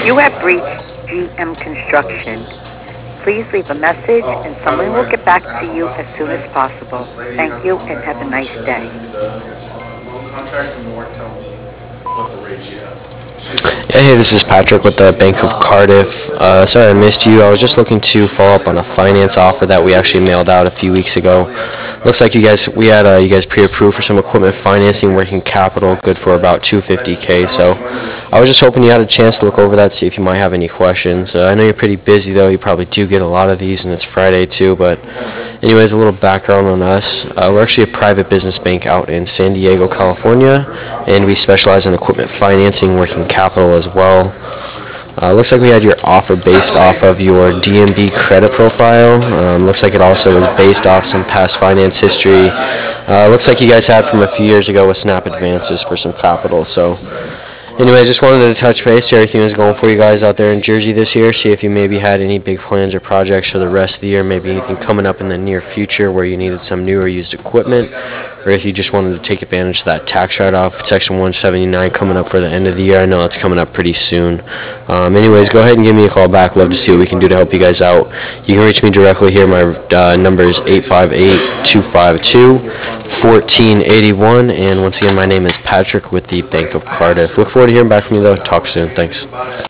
You have reached GM Construction. Please leave a message and someone will get back to you as soon as possible. Thank you and have a nice day. Contract and Nor tell me what the rate you have. Yeah, hey, this is Patrick with the Bank of Cardiff. Sorry I missed you. I was just looking to follow up on a finance offer that we actually mailed out a few weeks ago. Looks like we had you guys pre-approved for some equipment financing, working capital, good for about 250K. So I was just hoping you had a chance to look over that, see if you might have any questions. I know you're pretty busy though. You probably do get a lot of these, and it's Friday too. But anyways, a little background on us. We're actually a private business bank out in San Diego, California, and we specialize in equipment financing, working capital as well. Looks like we had your offer based off of your DMB credit profile. Looks like it also was based off some past finance history. Looks like you guys had from a few years ago with Snap Advances for some capital. So anyway, I just wanted to touch base, see how everything was going for you guys out there in Jersey this year, see if you maybe had any big plans or projects for the rest of the year, maybe anything coming up in the near future where you needed some new or used equipment, or if you just wanted to take advantage of that tax write-off, Section 179 coming up for the end of the year. I know it's coming up pretty soon. Anyways, go ahead and give me a call back. Love to see what we can do to help you guys out. You can reach me directly here. My number is 858-252-1481, and once again, my name is Patrick with the Bank of Cardiff. Look forward to hearing back from you, though. Talk soon. Thanks.